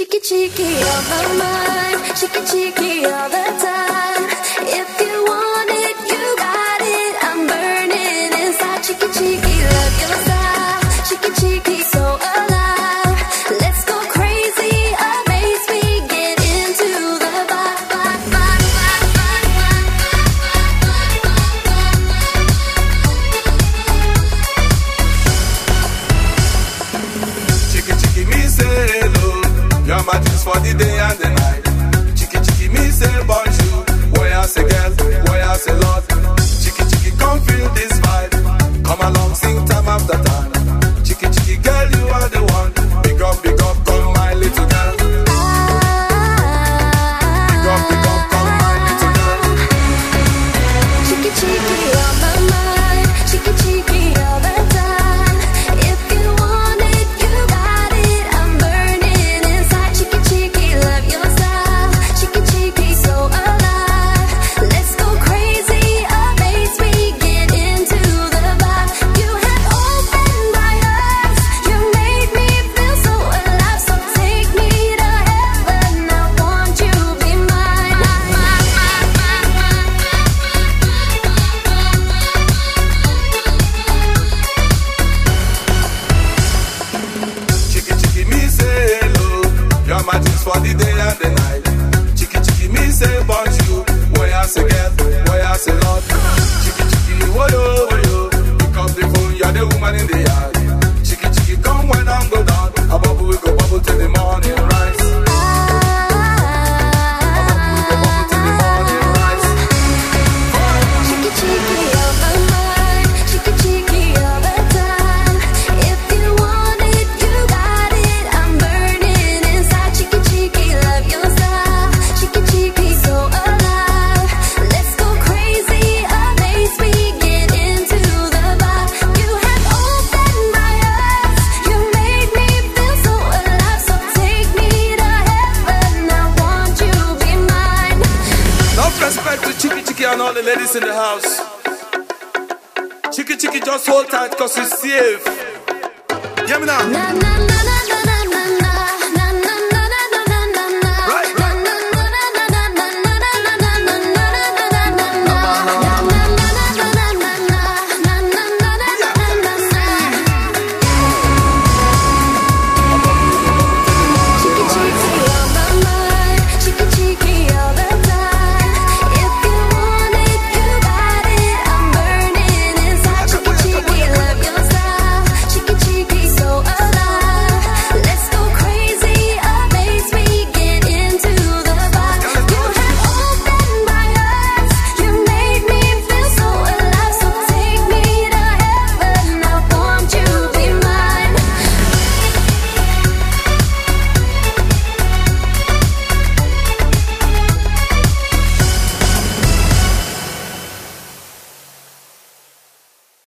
Cheeky, cheeky on my mind, cheeky, cheeky all the time. If you want it, you got it. I'm burning inside. Cheeky, cheeky, love your style. Cheeky, cheeky, so alive. Let's go crazy, amaze me, get into the vibe, vibe, vibe, vibe, vibe. Cheeky, cheeky, me say hello. You're my juice for the day and the night. Cheeky, cheeky, me say bonjour. Boy, I say girl, boy, I say lord. Cheeky, cheeky, come feel this vibe. Come along, sing time after time. Cheeky, cheeky, girl, you are the one. Big up, come my little girl. Big up, come my little girl. Cheeky, cheeky on my mind, cheeky, cheeky all the time. If you want it, you got it. I'm burning inside. Cheeky, cheeky, love your style. Cheeky, cheeky, so alive. Let's go crazy, amaze me, get into the vibe. You have opened my eyes, you made me feel so alive. So take me to heaven, I want you to be mine. Cheeky, cheeky, me say hello. You're my juice for the day and the night. Cheeky, cheeky, me say bonjour. Boy, I say girl, boy, I say lord. Cheeky, cheeky, woyo, woyo. Pick up the phone, you're the woman in the yard. Cheeky, cheeky, come when I'm go down. A bubble, we go bubble till the morning rise. Cheeky, cheeky on my mind, cheeky, cheeky all the time. If you want it, you got it. I'm burning inside. Cheeky, cheeky, love your style. Cheeky, cheeky, so alive. Let's go crazy, amaze me, get into the vibe. You have opened my eyes, you made me feel so alive. So take me to heaven, I want you to be mine. Enough respect to Cheeky, cheeky and all the ladies in the house. Cheeky, cheeky, just hold tight cause it's safe. Hear me now. Na na na.